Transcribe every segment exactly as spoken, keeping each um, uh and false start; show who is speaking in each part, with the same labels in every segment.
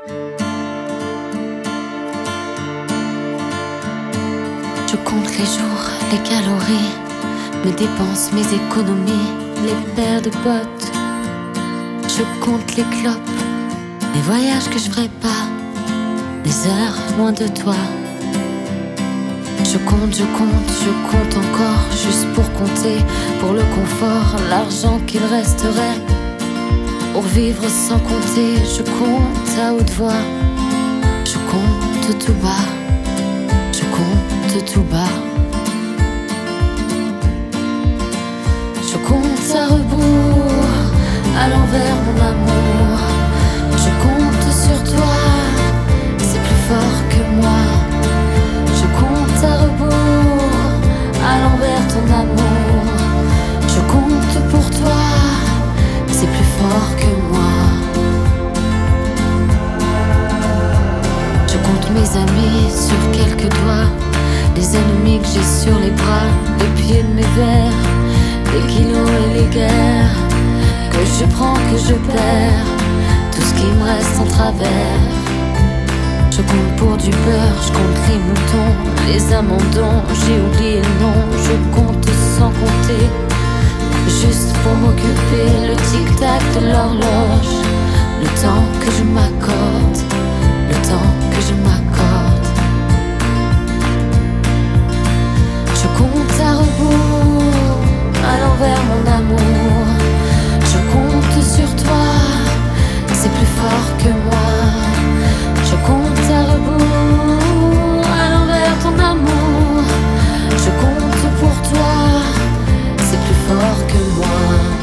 Speaker 1: Je compte les jours, les calories, mes dépenses, mes économies, les paires de bottes. Je compte les clopes, les voyages que je ferai pas, les heures loin de toi. Je compte, je compte, je compte encore, juste pour compter, pour le confort, l'argent qu'il resterait, pour vivre sans compter. Je compte à haute voix, je compte tout bas, je compte tout bas. Je compte à rebours, à l'envers mon amour. Je compte sur toi, c'est plus fort que moi. Je compte à rebours, à l'envers ton amour. Je compte pour toi, c'est plus fort que moi. Je compte mes amis sur quelques doigts, les ennemis que j'ai sur les bras, les pieds de mes vers, les kilos et les guerres que je prends, que je perds, tout ce qui me reste en travers. Je compte pour du beurre, je compte les moutons, les amandons, j'ai oublié le nom. Je compte sans compter, juste pour m'occuper, le tic-tac de l'horloge, le temps que je m'accorde, le temps que je m'accorde. Je compte à rebours, à l'envers mon amour. Je compte sur toi, c'est plus fort que moi. Je compte à rebours, à l'envers ton amour. Je compte pour toi, c'est plus fort que moi.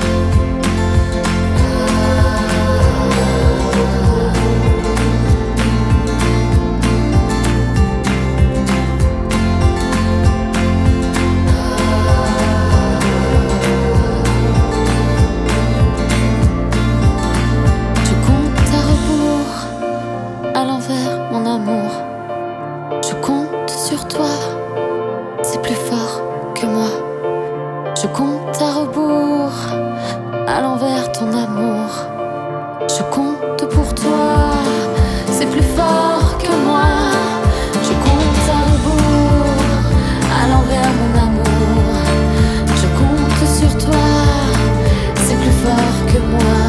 Speaker 1: Je compte à rebours, à l'envers mon amour. Je compte sur toi, c'est plus fort que moi. Je compte à rebours, à l'envers ton amour. Je compte pour toi, c'est plus fort que moi. Je compte à rebours, à l'envers mon amour. Je compte sur toi, c'est plus fort que moi.